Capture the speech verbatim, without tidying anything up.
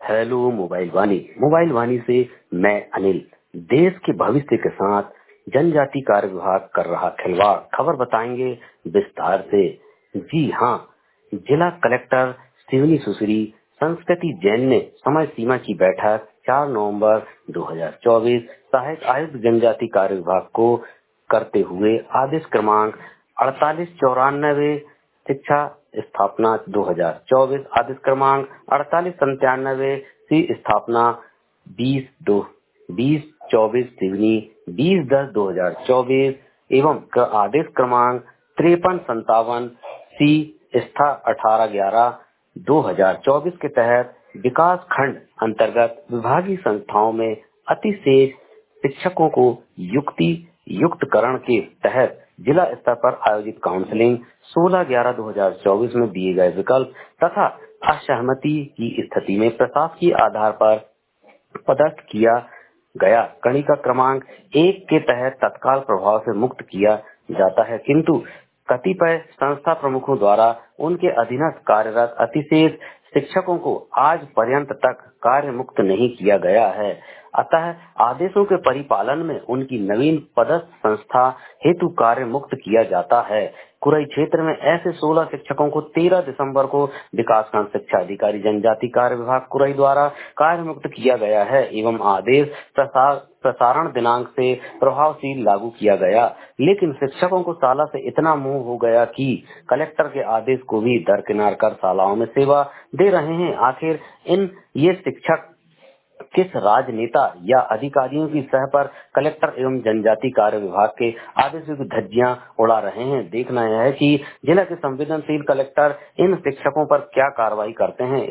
Hello mobile Vani mobile Vani से मैं अनिल। देश के भविष्य के साथ जनजाति कार्य विभाग कर रहा खिलवाड़, खबर बताएंगे विस्तार से। जी हाँ, जिला कलेक्टर शिवनी सुश्री संस्कृति जैन ने समय सीमा की बैठक चार नवंबर दो हज़ार चौबीस सहायक आयुक्त जनजाति कार्य विभाग को करते हुए आदेश क्रमांक अड़तालीस चौरानवे शिक्षा स्थापना दो हज़ार चौबीस, आदेश क्रमांक अड़तालीस संतानवे की स्थापना बीस दो बीस चौबीस सिवनी बीस दस दो हजार चौबीस एवं आदेश क्रमांक तिरपन संतावन सी स्था अठारह ग्यारह दो हजार चौबीस के तहत विकास खंड अंतर्गत विभागीय संस्थाओं में अतिशेष शिक्षकों को युक्ति युक्तकरण के तहत जिला स्तर पर आयोजित काउंसलिंग सोलह ग्यारह दो हजार चौबीस में दिए गए विकल्प तथा असहमति की स्थिति में प्रशासकीय आधार पर पदस्थ किया गया कणिका क्रमांक एक के तहत तत्काल प्रभाव से मुक्त किया जाता है, किंतु कतिपय संस्था प्रमुखों द्वारा उनके अधीनस्थ कार्यरत अतिशेष शिक्षकों को आज पर्यंत तक कार्य मुक्त नहीं किया गया है। अतः आदेशों के परिपालन में उनकी नवीन पदस्थ संस्था हेतु कार्य मुक्त किया जाता है। कुरई क्षेत्र में ऐसे सोलह शिक्षकों को तेरह दिसंबर को विकासखंड शिक्षा अधिकारी जनजाति कार्य विभाग कुरई द्वारा कार्य मुक्त किया गया है एवं आदेश प्रसार प्रसारण दिनांक से प्रभावशील लागू किया गया, लेकिन शिक्षकों को शाला से इतना मोह हो गया कि कलेक्टर के आदेश को भी दरकिनार कर शालाओं में सेवा दे रहे हैं। आखिर इन ये शिक्षक किस राजनेता या अधिकारियों की सह पर कलेक्टर एवं जनजाति कार्य विभाग के आदेशों की धज्जियां उड़ा रहे हैं। देखना यह है कि जिला के संवेदनशील कलेक्टर इन शिक्षकों पर क्या कार्रवाई करते हैं।